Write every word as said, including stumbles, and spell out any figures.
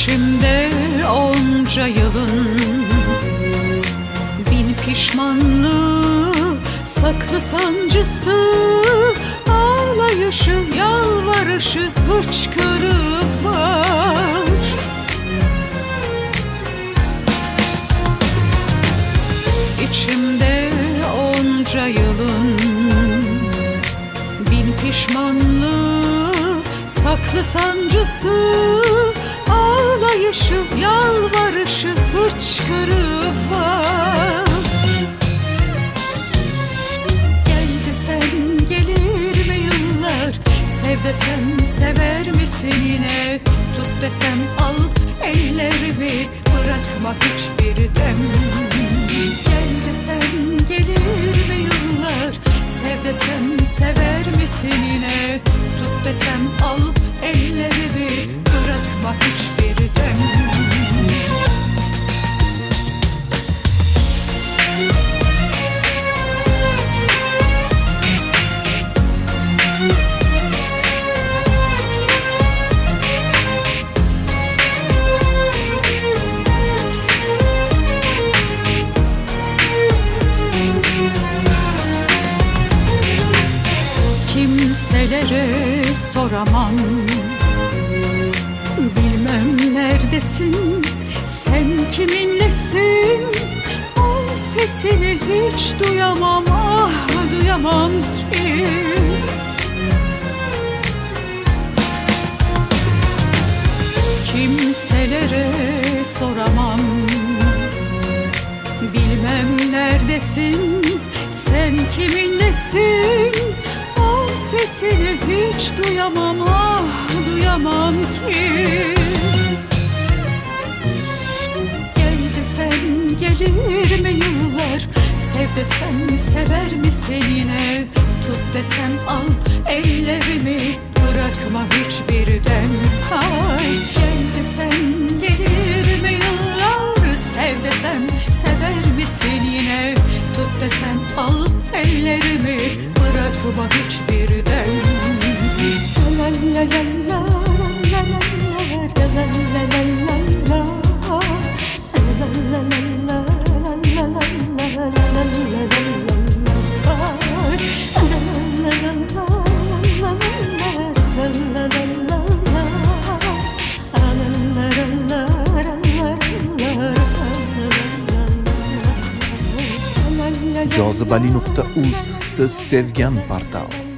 İçimde onca yılın bin pişmanlığı, saklı sancısı, ağlayışı, yalvarışı, hıçkırığı var. İçimde onca yılın bin pişmanlığı, saklı sancısı, ağlayışı, yalvarışı, hıçkırığı var. Gel desem gelir mi yıllar, sev desem sever misin yine, tut desem al ellerimi, bırakma hiçbir dem. Gel desem gelir mi yıllar, sev desem sever misin yine, tut desem al ellerimi, bırakma hiçbir dem. Kimselere soramam, bilmem neredesin, sen kiminlesin, o sesini hiç duyamam, ah duyamam ki. Kimselere soramam, bilmem neredesin, sen kiminlesin, sesini hiç duyamam, ah duyamam ki. Gel desem gelir mi yıllar, sev desem sever misin yine, tut desem al ellerimi, bırakma hiçbir dem. Ay gel desem gelir mi yıllar, sev desem sever misin yine, tut desem al ellerimi, bırakma hiçbir dem. La la la la la la la la la la la. jozibali nuqta uz siz sevgan portal.